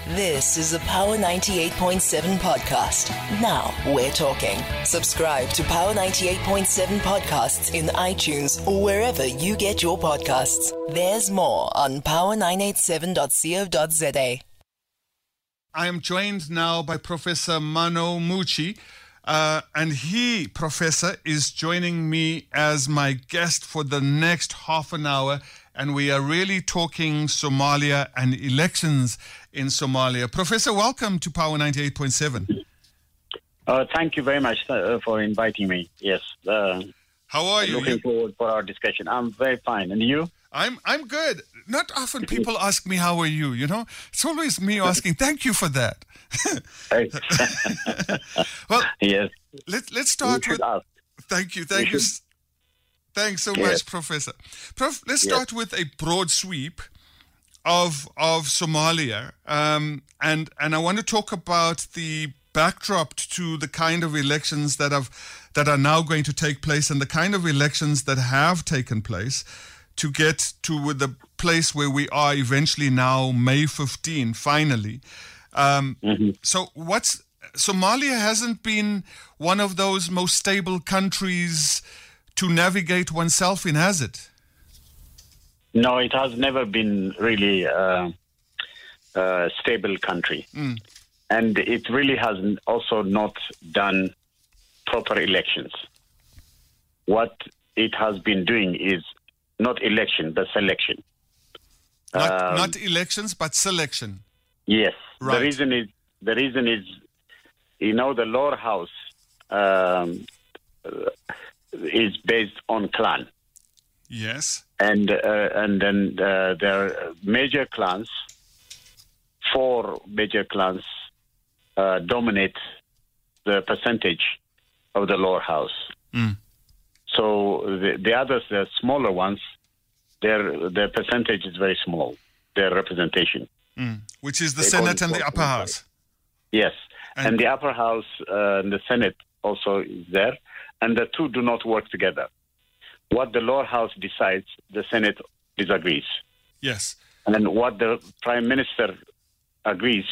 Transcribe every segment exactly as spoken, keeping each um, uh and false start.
This is a Power ninety-eight point seven podcast. Now we're talking. Subscribe to Power ninety-eight point seven podcasts in iTunes or wherever you get your podcasts. There's more on power nine eight seven dot co dot za. I am joined now by Professor Mano Moodjee, uh, and he, Professor, is joining me as my guest for the next half an hour, and we are really talking Somalia and elections in Somalia. Professor, welcome to Power ninety-eight point seven. Uh, thank you very much uh, for inviting me. Yes. Uh, How are you? Looking you... forward for our discussion. I'm very fine. And you? I'm I'm good. Not often people ask me, how are you? You know, it's always me asking, thank you for that. Well, yes. Let, let's start with... Ask. Thank you. Thank we you. Should... Thanks so yes. much, Professor. Prof, let's yes. start with a broad sweep of of Somalia. Um, and, and I want to talk about the backdrop to the kind of elections that have that are now going to take place and the kind of elections that have taken place to get to the place where we are eventually now, May fifteenth, finally. Um, mm-hmm. So what's Somalia hasn't been one of those most stable countries to navigate oneself in, has it? No, it has never been really a uh, uh, stable country. Mm. And it really has also not done proper elections. What it has been doing is not election, but selection. Not, um, not elections, but selection. Yes. Right. The reason is, the reason is, you know, the lower house um, is based on clan. Yes. And uh, and then uh, there are major clans, four major clans uh, dominate the percentage of the lower house. Mm. So the, the others, the smaller ones, their their percentage is very small, their representation. Mm. Which is the they Senate and the upper house. Yes. And, and the upper house uh, and the Senate also is there. And the two do not work together. What the lower house decides, the Senate disagrees. Yes. And what the prime minister agrees,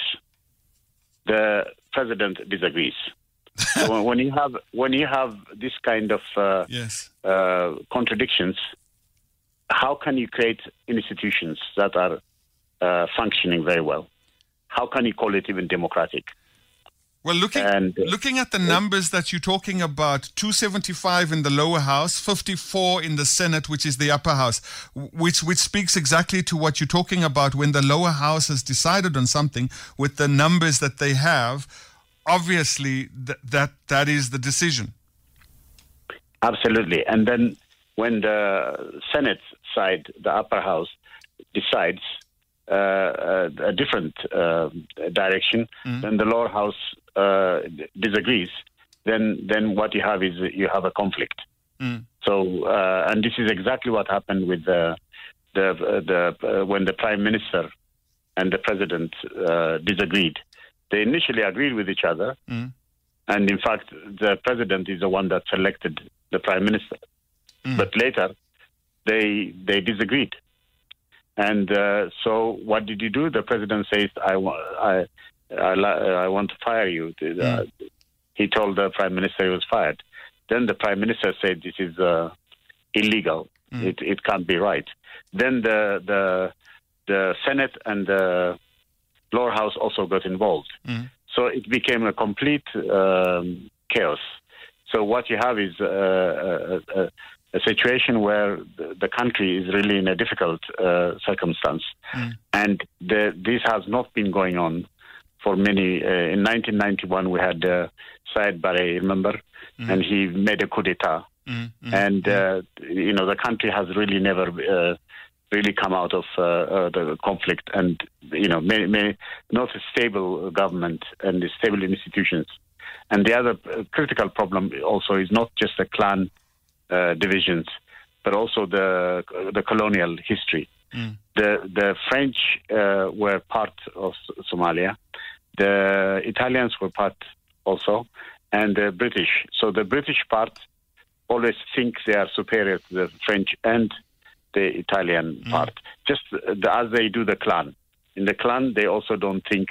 the president disagrees. So when you have when you have this kind of uh, yes. uh, contradictions, how can you create institutions that are uh, functioning very well? How can you call it even democratic? Well, looking and, uh, looking at the numbers that you're talking about, two seventy-five in the lower house, fifty-four in the Senate, which is the upper house, which which speaks exactly to what you're talking about. When the lower house has decided on something with the numbers that they have, obviously th- that that is the decision. Absolutely. And then when the Senate side, the upper house, decides uh, a, a different uh, direction, mm. then the lower house uh, disagrees, then then what you have is you have a conflict. Mm. So, uh, and this is exactly what happened with the the the uh, when the prime minister and the president uh, disagreed. They initially agreed with each other, mm. and in fact, the president is the one that selected the prime minister. Mm. But later, they they disagreed, and uh, so what did you do? The president says, "I want I, I I want to fire you." Mm. Uh, he told the prime minister he was fired. Then the prime minister said, "This is uh, illegal. Mm. It it can't be right." Then the the the Senate and the lower house also got involved. Mm. So it became a complete um, chaos. So what you have is uh, a, a, a situation where the, the country is really in a difficult uh, circumstance. Mm. And the, this has not been going on for many. Uh, in nineteen ninety-one, we had uh, Said Barre, remember? Mm. And he made a coup d'etat. Mm. Mm. And, uh, you know, the country has really never uh, really come out of uh, uh, the conflict and, you know, may, may not a stable government and stable institutions. And the other uh, critical problem also is not just the clan uh, divisions, but also the the colonial history. Mm. The the French uh, were part of Somalia, the Italians were part also, and the British. So the British part always think they are superior to the French and the Italian mm. part, just the, as they do the clan. In the clan, they also don't think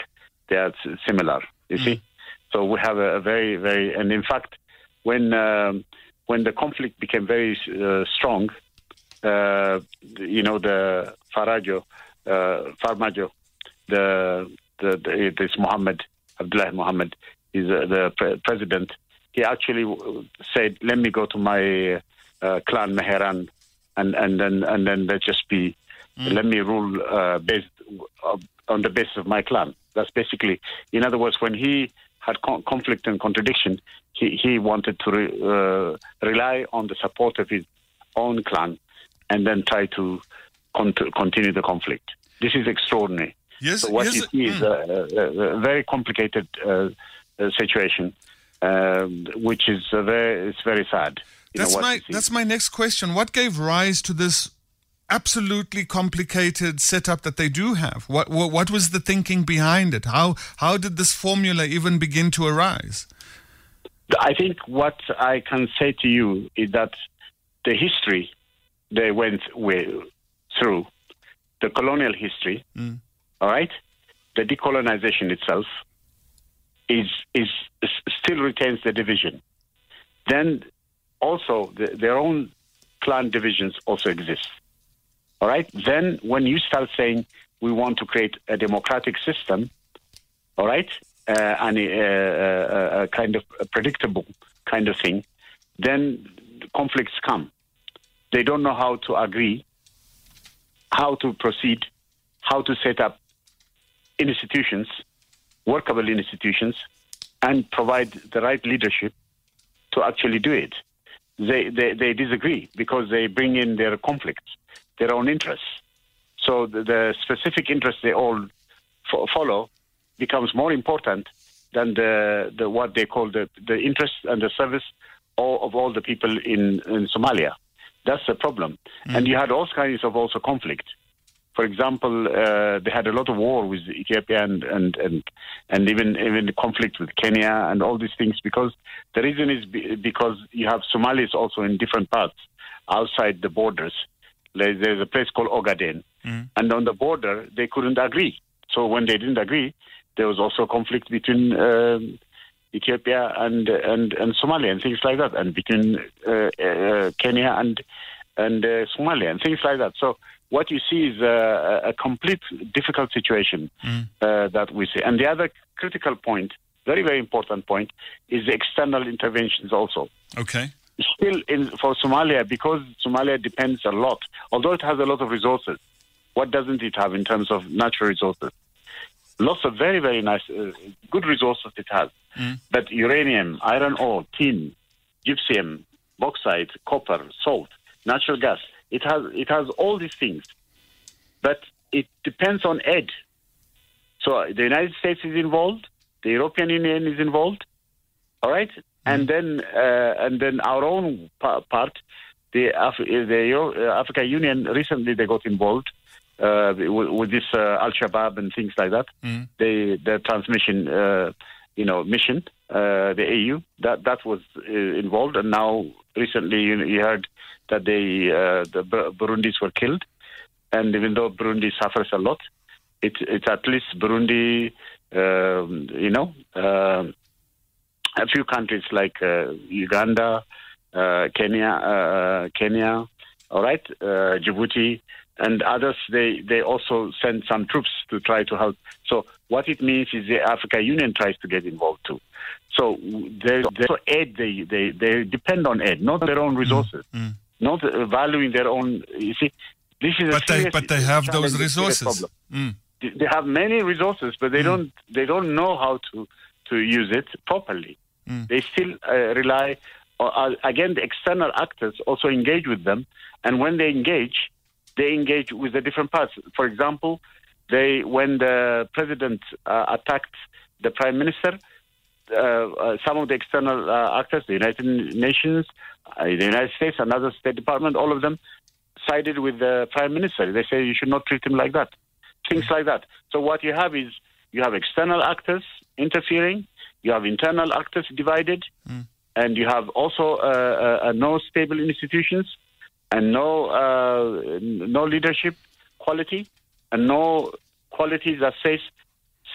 they are similar. You mm. see, so we have a, a very, very, and in fact, when um, when the conflict became very uh, strong, uh, you know, the Farajo, uh, Farmajo, the, the, the this Mohammed Abdullah Mohammed is uh, the pre- president. He actually said, "Let me go to my uh, clan Meheran, and and then and then let just be, mm. let me rule uh, based uh, on the basis of my clan." That's basically, in other words, when he had con- conflict and contradiction, he, he wanted to re- uh, rely on the support of his own clan and then try to con- continue the conflict. This is extraordinary. Yes, so what yes, you see mm. is a, a, a very complicated uh, uh, situation, uh, which is a very, it's very sad. That's my that's my next question. What gave rise to this absolutely complicated setup that they do have? What, what what was the thinking behind it? How how did this formula even begin to arise? I think what I can say to you is that the history they went with, through, the colonial history, mm. all right, the decolonization itself is is, is still retains the division. Then also the, their own clan divisions also exist. All right. Then, when you start saying we want to create a democratic system, all right, uh, and a, a, a kind of a predictable kind of thing, then conflicts come. They don't know how to agree, how to proceed, how to set up institutions, workable institutions, and provide the right leadership to actually do it. They they, they disagree because they bring in their conflicts, their own interests. So the, the specific interests they all f- follow becomes more important than the, the what they call the, the interests and the service all, of all the people in, in Somalia. That's the problem. Mm. And you had all kinds of also conflict. For example, uh, they had a lot of war with Ethiopia and and, and, and even even the conflict with Kenya and all these things, because the reason is be, because you have Somalis also in different parts outside the borders. There's a place called Ogaden, mm. and on the border they couldn't agree. So when they didn't agree, there was also conflict between um, Ethiopia and, and and Somalia and things like that, and between uh, uh, Kenya and and uh, Somalia and things like that. So what you see is a, a complete difficult situation mm. uh, that we see. And the other critical point, very very important point, is the external interventions also. Okay. Still, in, for Somalia, because Somalia depends a lot, although it has a lot of resources, what doesn't it have in terms of natural resources? Lots of very, very nice, uh, good resources it has. Mm. But uranium, iron ore, tin, gypsum, bauxite, copper, salt, natural gas, it has it has all these things. But it depends on aid. So the United States is involved, the European Union is involved, all right? And then, uh, and then our own pa- part, the Af- the Euro- Africa Union recently they got involved uh, with, with this uh, Al Shabaab and things like that. Mm. They the transmission, uh, you know, mission, uh, the A U that that was uh, involved, and now recently you, you heard that they uh, the Burundis were killed, and even though Burundi suffers a lot, it, it's at least Burundi, uh, you know. Uh, A few countries like uh, Uganda, uh, Kenya, uh, Kenya, all right, uh, Djibouti, and others, they, they also send some troops to try to help. So what it means is the African Union tries to get involved too. So there's aid, they, they, they depend on aid, not their own resources, mm, mm. not uh, valuing their own. You see, this is but a they but they have those resources. Mm. They have many resources, but they mm. don't they don't know how to, to use it properly. Mm. They still uh, rely, uh, again, the external actors also engage with them. And when they engage, they engage with the different parts. For example, they when the president uh, attacked the prime minister, uh, uh, some of the external uh, actors, the United Nations, uh, the United States, another State Department, all of them sided with the prime minister. They say you should not treat him like that. Things like that. So what you have is you have external actors interfering. You have internal actors divided, mm. and you have also uh, uh, no stable institutions, and no uh, no leadership quality, and no quality that says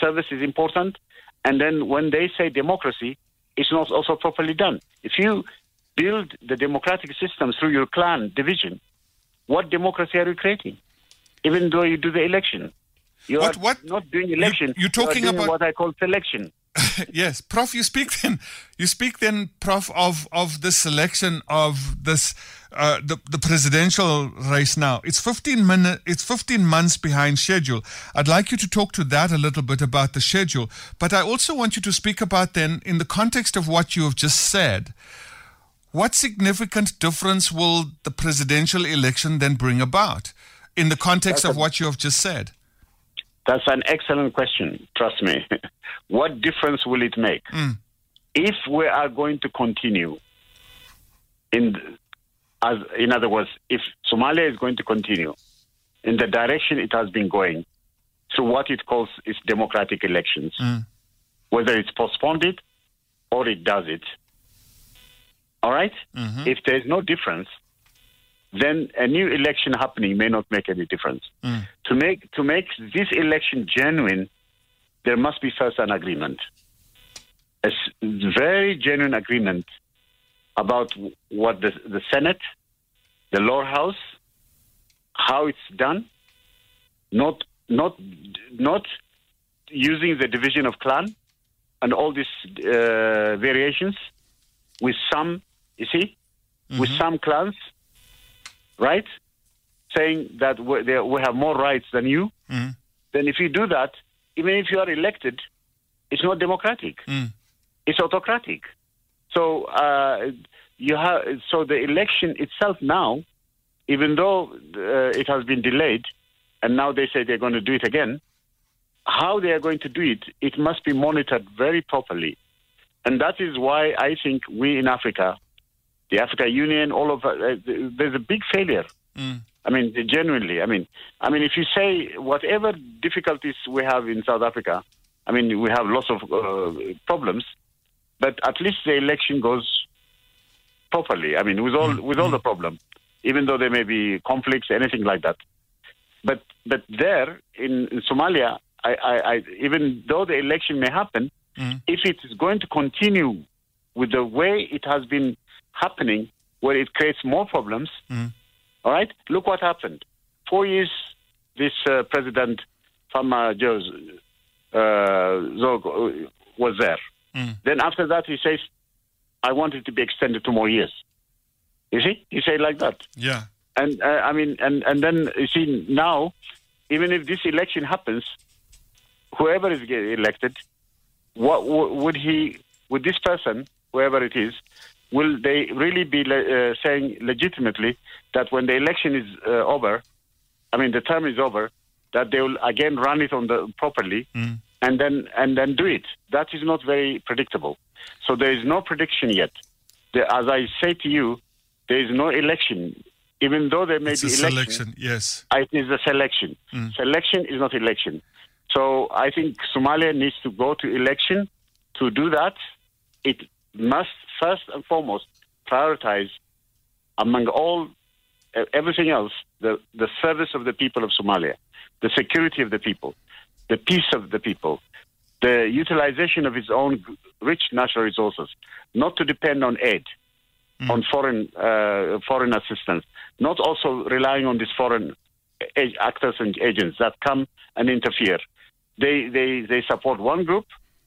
service is important. And then when they say democracy, it's not also properly done. If you build the democratic system through your clan division, what democracy are you creating? Even though you do the election. You what, are what? not doing election. You, you're talking you are doing about what I call selection. Yes, Prof. You speak then. You speak then, Prof. Of of the selection of this uh, the the presidential race now. It's fifteen minute. It's fifteen months behind schedule. I'd like you to talk to that a little bit about the schedule. But I also want you to speak about then, in the context of what you have just said, what significant difference will the presidential election then bring about in the context That's of a- what you have just said? That's an excellent question. Trust me. What difference will it make? Mm. If we are going to continue in, as in other words, if Somalia is going to continue in the direction it has been going through what it calls its democratic elections, Mm. whether it's postponed it or it does it, all right? Mm-hmm. If there is no difference, then a new election happening may not make any difference. Mm. To make to make this election genuine, there must be first an agreement, a s- very genuine agreement about what the, the Senate, the lower house, how it's done, not not not using the division of clan and all these uh, variations with some, you see, with some clans, right, saying that we, they, we have more rights than you. Mm. Then if you do that, even if you are elected, it's not democratic. Mm. It's autocratic. So uh, you have so the election itself now, even though uh, it has been delayed, and now they say they're going to do it again. How they are going to do it, it must be monitored very properly, and that is why I think we in Africa, the Africa Union, all of uh, there's a big failure. Mm. I mean, genuinely. I mean, I mean, if you say whatever difficulties we have in South Africa, I mean, we have lots of uh, problems, but at least the election goes properly. I mean, with all with all the problem, even though there may be conflicts, anything like that. But but there in, in Somalia, I, I, I, even though the election may happen, Mm. if it is going to continue with the way it has been happening, where it creates more problems. Mm. All right? Look what happened. Four years, this uh, President Fama Joe uh, Zog uh, was there. Mm. Then after that, he says, I want it to be extended two more years. You see? He said like that. Yeah. And, uh, I mean, and, and then, you see, now, even if this election happens, whoever is get elected, what would he, would this person, whoever it is, will they really be uh, saying legitimately that when the election is uh, over, I mean the term is over, that they will again run it on the properly Mm. and then and then do it? That is not very predictable. So there is no prediction yet. The, as I say to you, there is no election, even though there may It's be a election. selection, yes. It is a selection. Mm. Selection is not election. So I think Somalia needs to go to election. To do that, it must first and foremost prioritize, among all uh, everything else, the, the service of the people of Somalia, the security of the people, the peace of the people, the utilization of its own rich natural resources, not to depend on aid, mm. on foreign uh, foreign assistance, not also relying on these foreign actors and agents that come and interfere. They they, they support one group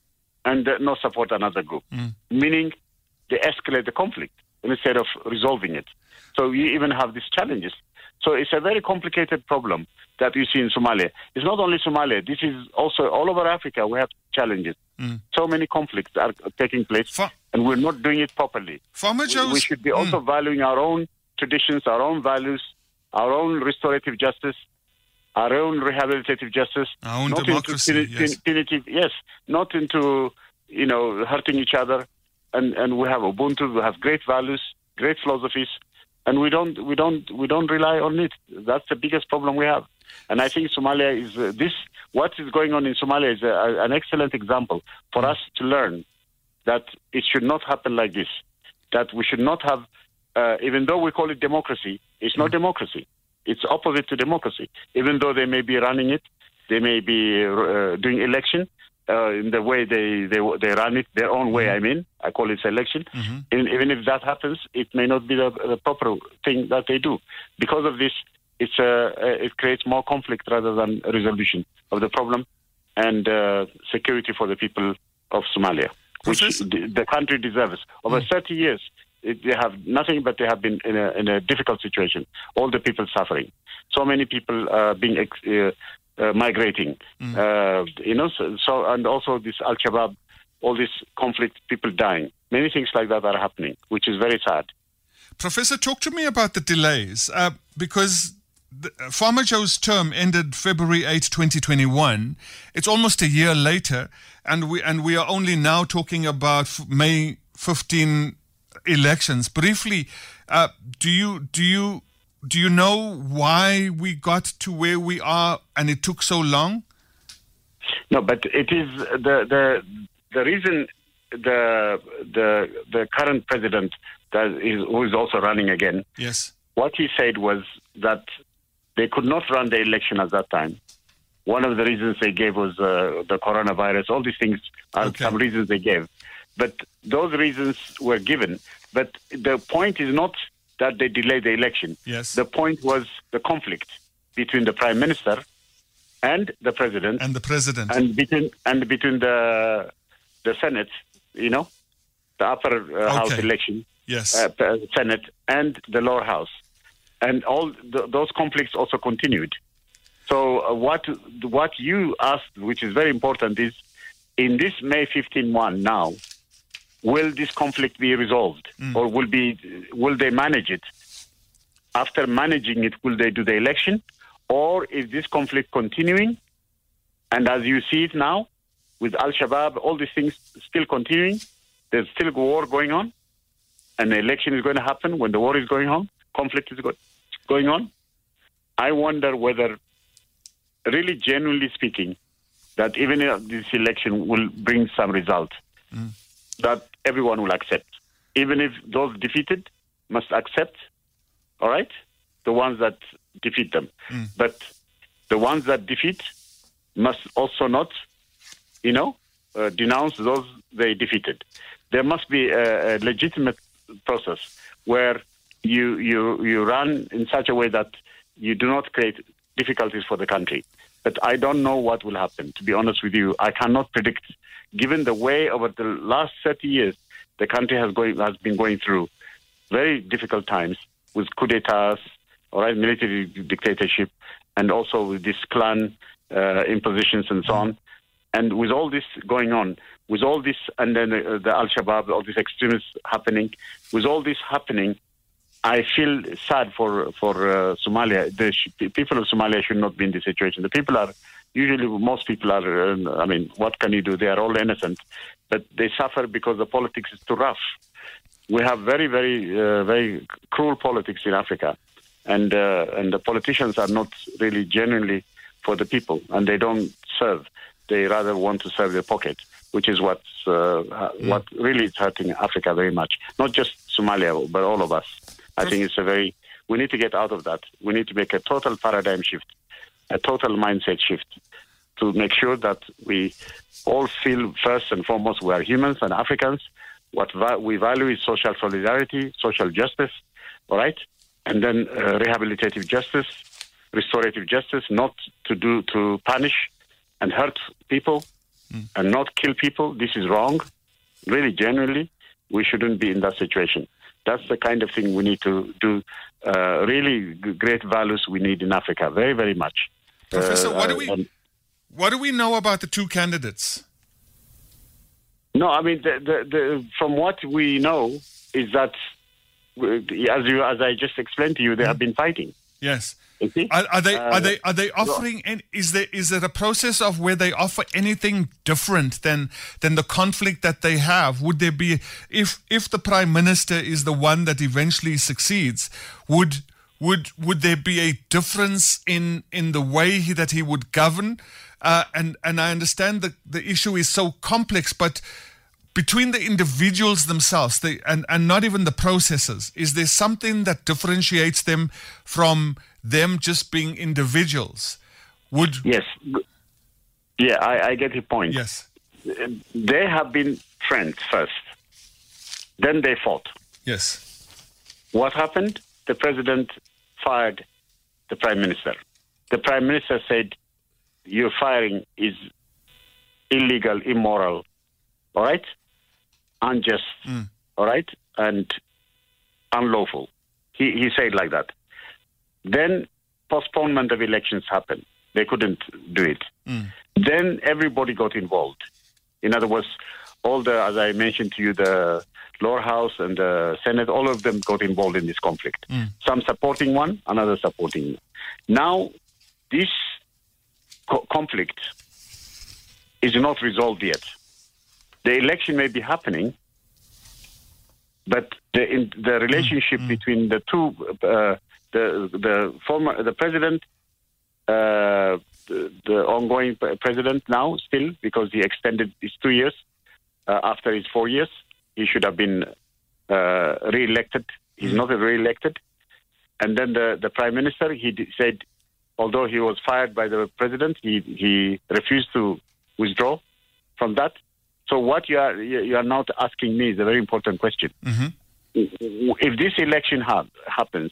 and not support another group, mm. meaning they escalate the conflict instead of resolving it. So you even have these challenges. So it's a very complicated problem that we see in Somalia. It's not only Somalia. This is also all over Africa. We have challenges. Mm. So many conflicts are taking place, Fa- and we're not doing it properly. Farmer we, we should be also mm. valuing our own traditions, our own values, our own restorative justice, our own rehabilitative justice, our own not democracy, into puni- yes. punitive, yes, not into, you know, hurting each other. And and we have Ubuntu, we have great values, great philosophies, and we don't we don't we don't rely on it. That's the biggest problem we have. And I think Somalia is uh, this. What is going on in Somalia is a, an excellent example for mm. us to learn that it should not happen like this. That we should not have, uh, even though we call it democracy, it's not mm. democracy. It's opposite to democracy. Even though they may be running it, they may be uh, doing election, uh, in the way they, they they run it, their own way, I mean. I call it selection. Mm-hmm. And even if that happens, it may not be the, the proper thing that they do. Because of this, it's uh, it creates more conflict rather than a resolution of the problem and uh, security for the people of Somalia, Professor? which the, the country deserves. Over Mm. thirty years, it, they have nothing but they have been in a, in a difficult situation. All the people suffering. So many people uh, being ex- uh, uh, migrating. Mm. Uh, you know, so, so and also this Al-Shabaab, all this conflict, people dying. Many things like that are happening, which is very sad. Professor, talk to me about the delays, uh, because the, uh, Farmer Joe's term ended February eighth, twenty twenty-one. It's almost a year later, and we and we are only now talking about f- May fifteenth elections. Briefly, uh, do you do you do you know why we got to where we are and it took so long? No, but it is the the the reason the the the current president that is who is also running again. Yes. What he said was that they could not run the election at that time. One of the reasons they gave was uh, the coronavirus. All these things are Okay. some reasons they gave. But those reasons were given. But the point is not that they delayed the election. Yes. The point was the conflict between the prime minister and the president And the president. and between and between the the Senate, you know, the upper uh, house Okay. election, yes. uh, p- Senate, and the lower house, and all th- those conflicts also continued. So uh, what what you asked, which is very important, is in this May fifteenth one now, will this conflict be resolved, or will be will they manage it? After managing it, will they do the election, or is this conflict continuing? And as you see it now, with Al-Shabaab, all these things still continuing, there's still war going on, and the election is going to happen when the war is going on, conflict is go- going on. I wonder whether, really genuinely speaking, that even if this election will bring some result Mm. that everyone will accept. Even if those defeated must accept, all right, the ones that defeat them. Mm. But the ones that defeat must also not, you know, uh, denounce those they defeated. There must be a, a legitimate process where you, you, you run in such a way that you do not create difficulties for the country. But I don't know what will happen. To be honest with you, I cannot predict. Given the way over the last thirty years, the country has going has been going through very difficult times with coup d'etats, all right, military dictatorship, and also with this clan uh, impositions and so on. And with all this going on, with all this, and then uh, the Al-Shabaab, all these extremists happening, with all this happening, I feel sad for for uh, Somalia. The sh- people of Somalia should not be in this situation. The people are usually most people are. Uh, I mean, what can you do? They are all innocent, but they suffer because the politics is too rough. We have very, very, uh, very cruel politics in Africa, and uh, and the politicians are not really genuinely for the people, and they don't serve. They rather want to serve their pocket, which is what's uh, mm. what really is hurting Africa very much. Not just Somalia, but all of us. I think it's a very, we need to get out of that. We need to make a total paradigm shift, a total mindset shift to make sure that we all feel first and foremost we are humans and Africans. What va- we value is social solidarity, social justice, all right? And then uh, rehabilitative justice, restorative justice, not to do, to punish and hurt people mm. and not kill people. This is wrong. Really, genuinely, we shouldn't be in that situation. That's the kind of thing we need to do. Uh, really great values we need in Africa, very, very much. Professor, Uh, what do we um, what do we know about the two candidates? No, I mean, the, the, the, from what we know is that, uh, as you, as I just explained to you, they Mm. have been fighting. Yes. You see? Are, are they Uh, are they are they offering? Any, is there is there a process of where they offer anything different than than the conflict that they have? Would there be, if if the prime minister is the one that eventually succeeds, would would would there be a difference in in the way he, that he would govern? Uh, and and I understand that the issue is so complex, but between the individuals themselves, they, and, and not even the processes, is there something that differentiates them from them just being individuals? Would Yes. Yeah, I, I get your point. Yes. they have been friends first. Then they fought. Yes. What happened? The president fired the prime minister. The prime minister said, your firing is illegal, immoral, all right? Unjust, mm. all right? And unlawful. He, he said like that. Then postponement of elections happened. They couldn't do it. Mm. Then everybody got involved. In other words, all the, as I mentioned to you, the lower house and the Senate, all of them got involved in this conflict. Mm. Some supporting one, another supporting one. Now, this co- conflict is not resolved yet. The election may be happening, but the in, the relationship mm. between the two, uh, the the former the president, uh, the, the ongoing president now still, because he extended his two years uh, after his four years, he should have been uh, re-elected. He's mm. not re-elected. And then the, the prime minister, he d- said, although he was fired by the president, he he refused to withdraw from that. So what you are you are now asking me is a very important question. Mm-hmm. If this election ha- happens,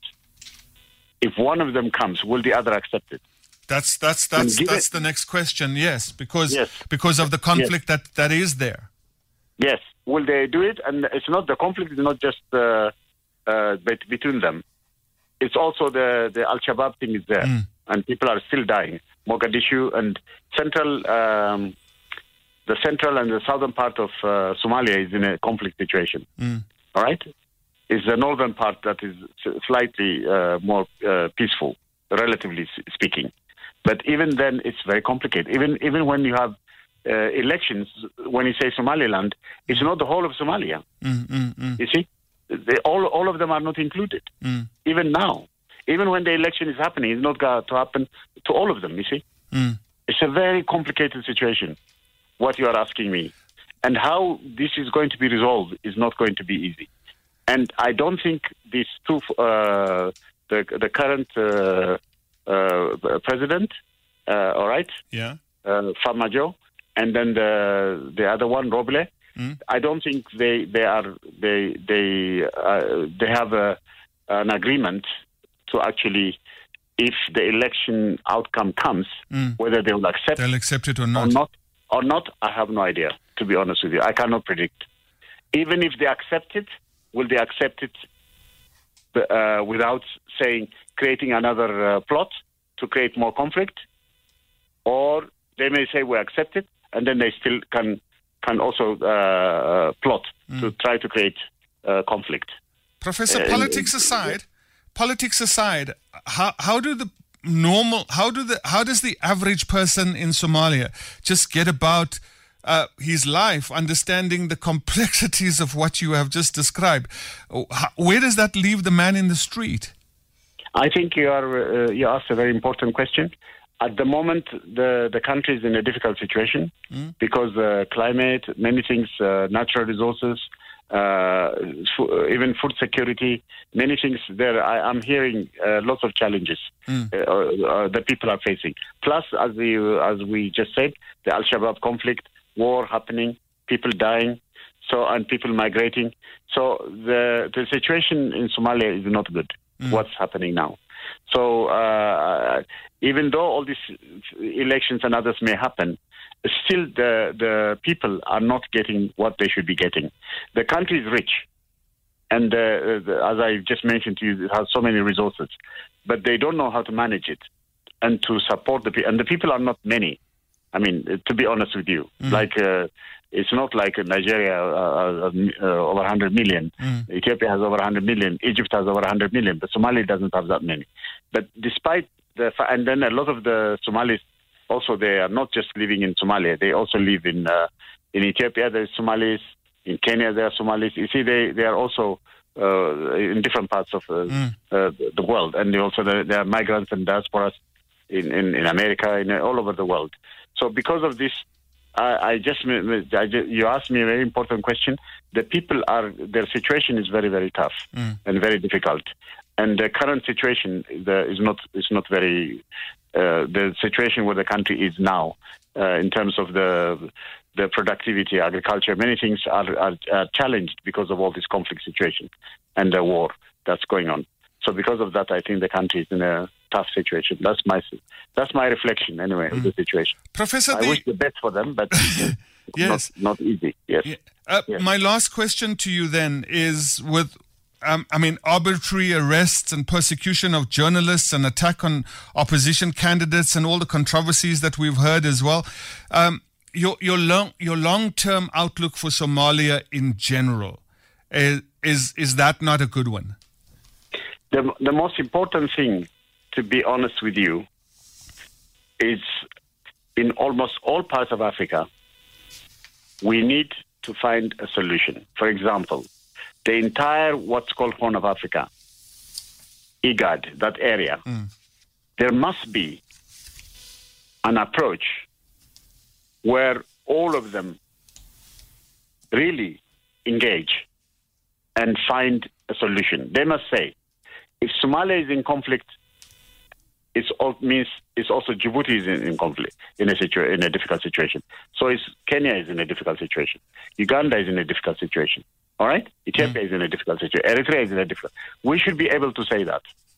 if one of them comes, will the other accept it? That's that's that's that's the next question. Yes, because yes. because of the conflict yes. that, that is there. Yes, will they do it? And it's not the conflict is not just uh, uh, between them. It's also the the Al-Shabaab thing is there, mm. and people are still dying. Mogadishu and central. Um, The central and the southern part of uh, Somalia is in a conflict situation. Mm. All right? It's the northern part that is slightly uh, more uh, peaceful, relatively speaking. But even then, it's very complicated. Even even when you have uh, elections, when you say Somaliland, it's not the whole of Somalia. Mm, mm, mm. You see? They, all, all of them are not included. Mm. Even now. Even when the election is happening, it's not going to happen to all of them, you see? Mm. It's a very complicated situation. What you are asking me, and how this is going to be resolved is not going to be easy. And I don't think these two, uh, the the current uh, uh, president, uh, all right, yeah, uh, Farmajo, and then the the other one, Roble. Mm. I don't think they they are they they uh, they have a, an agreement to actually, if the election outcome comes, mm. whether they will accept, they'll accept it or not. Or not. Or not, I have no idea, to be honest with you. I cannot predict. Even if they accept it, will they accept it uh, without saying, creating another uh, plot to create more conflict? Or they may say, we accept it, and then they still can can also uh, plot mm. to try to create uh, conflict. Professor, uh, politics aside, politics aside, how how do the normal how do the how does the average person in Somalia just get about uh, his life, understanding the complexities of what you have just described? How, where does that leave the man in the street? I think you are uh, you asked a very important question. At the moment, the the country is in a difficult situation mm. because uh, climate, many things, uh, natural resources, uh, f- even food security, many things there. I, I'm hearing uh, lots of challenges mm. uh, uh, that people are facing. Plus, as we, as we just said, the Al-Shabaab conflict, war happening, people dying, so and people migrating. So the the situation in Somalia is not good. Mm. What's happening now? So uh, even though all these elections and others may happen, still the, the people are not getting what they should be getting. The country is rich, and uh, the, as I just mentioned to you, it has so many resources, but they don't know how to manage it and to support the people. And the people are not many. I mean, to be honest with you, mm. like uh, it's not like Nigeria, uh, uh, over one hundred million. Mm. Ethiopia has over one hundred million. Egypt has over one hundred million. But Somalia doesn't have that many. But despite the fa- and then a lot of the Somalis also, they are not just living in Somalia. They also live in uh, in Ethiopia. There's Somalis. In Kenya, there are Somalis. You see, they, they are also uh, in different parts of uh, mm. uh, the world, and they also there are migrants and diasporas in, in, in America, in all over the world. So because of this, I, I, just, I just you asked me a very important question. The people are their situation is very very tough mm. and very difficult, and the current situation the, is not is not very. Uh, the situation where the country is now uh, in terms of the the productivity, agriculture. Many things are, are, are challenged because of all this conflict situation and the war that's going on. So because of that, I think the country is in a tough situation. That's my that's my reflection, anyway, mm. of the situation. Professor, I the... wish the best for them, but it's yes. not, not easy. Yes. Yeah. Uh, yes. My last question to you then is with, um, I mean, arbitrary arrests and persecution of journalists and attack on opposition candidates and all the controversies that we've heard as well. Um, your your long your long-term outlook for Somalia in general, is is, is that not a good one? The, the most important thing, to be honest with you, is in almost all parts of Africa, we need to find a solution. For example, the entire what's called Horn of Africa, IGAD, that area, mm. there must be an approach where all of them really engage and find a solution. They must say, if Somalia is in conflict, it means it's also Djibouti is in, in conflict, in a situa- in a difficult situation. So it's Kenya is in a difficult situation. Uganda is in a difficult situation. All right? Ethiopia mm. is in a difficult situation. Eritrea is in a difficult. We should be able to say that.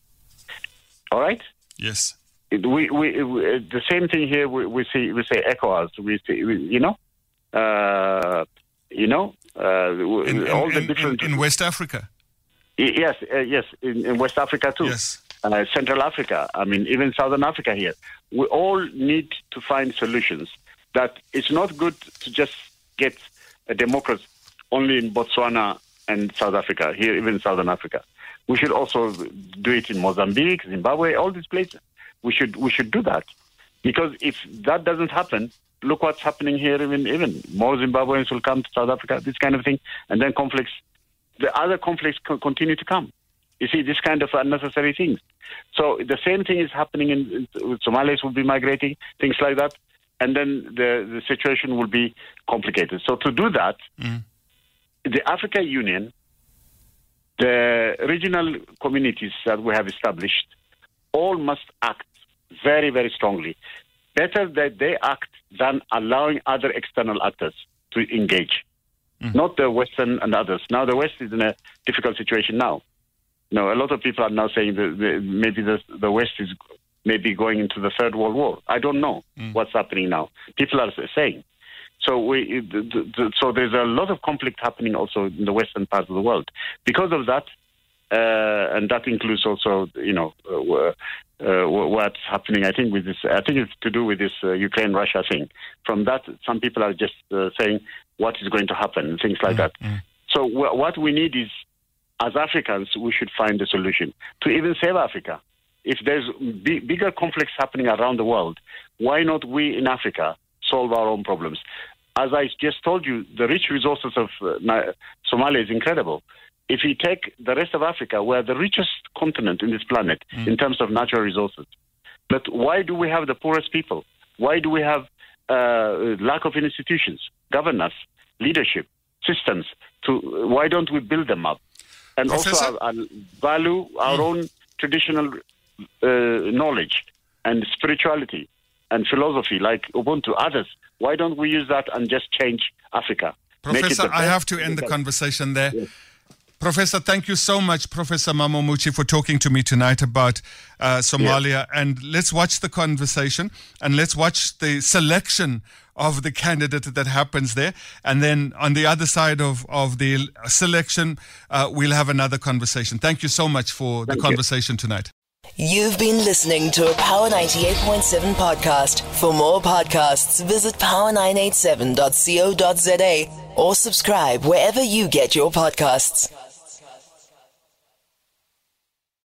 All right? Yes. It, we, we, we the same thing here. We, we see we say ECOWAS. We say we, you know, uh, you know, uh, in, all in, the different in, in West Africa. Yes, uh, yes, in, in West Africa too. Yes. Uh, Central Africa, I mean, even Southern Africa here. We all need to find solutions. That it's not good to just get a democracy only in Botswana and South Africa, here, even Southern Africa. We should also do it in Mozambique, Zimbabwe, all these places. We should we should do that. Because if that doesn't happen, look what's happening here, even, even more Zimbabweans will come to South Africa, this kind of thing, and then conflicts, the other conflicts continue to come. You see, this kind of unnecessary things. So the same thing is happening in, in Somalis will be migrating, things like that, and then the, the situation will be complicated. So to do that, mm. the African Union, the regional communities that we have established, all must act very, very strongly. Better that they act than allowing other external actors to engage, mm. not the Western and others. Now the West is in a difficult situation now. No, a lot of people are now saying that the, maybe the, the West is maybe going into the Third World War. I don't know mm. what's happening now. People are saying. So we, the, the, so there's a lot of conflict happening also in the Western part of the world. Because of that, uh, and that includes also, you know, uh, uh, what's happening, I think, with this, I think it's to do with this uh, Ukraine-Russia thing. From that, some people are just uh, saying what is going to happen, things like mm. that. Mm. So w- what we need is, as Africans, we should find a solution to even save Africa. If there's b- bigger conflicts happening around the world, why not we in Africa solve our own problems? As I just told you, the rich resources of uh, Somalia is incredible. If you take the rest of Africa, we're the richest continent in this planet mm. in terms of natural resources. But why do we have the poorest people? Why do we have uh, lack of institutions, governance, leadership, systems? To why don't we build them up? And Professor? also uh, value our mm. own traditional uh, knowledge and spirituality and philosophy like Ubuntu, others. Why don't we use that and just change Africa? Professor, I have to end the conversation there. Yes. Professor, thank you so much, Professor Mamo Moetsi, for talking to me tonight about uh, Somalia. Yeah. And let's watch the conversation and let's watch the selection of the candidate that happens there. And then on the other side of, of the selection, uh, we'll have another conversation. Thank you so much for thank the conversation you. tonight. You've been listening to a Power ninety-eight point seven podcast. For more podcasts, visit power nine eight seven dot co dot za or subscribe wherever you get your podcasts.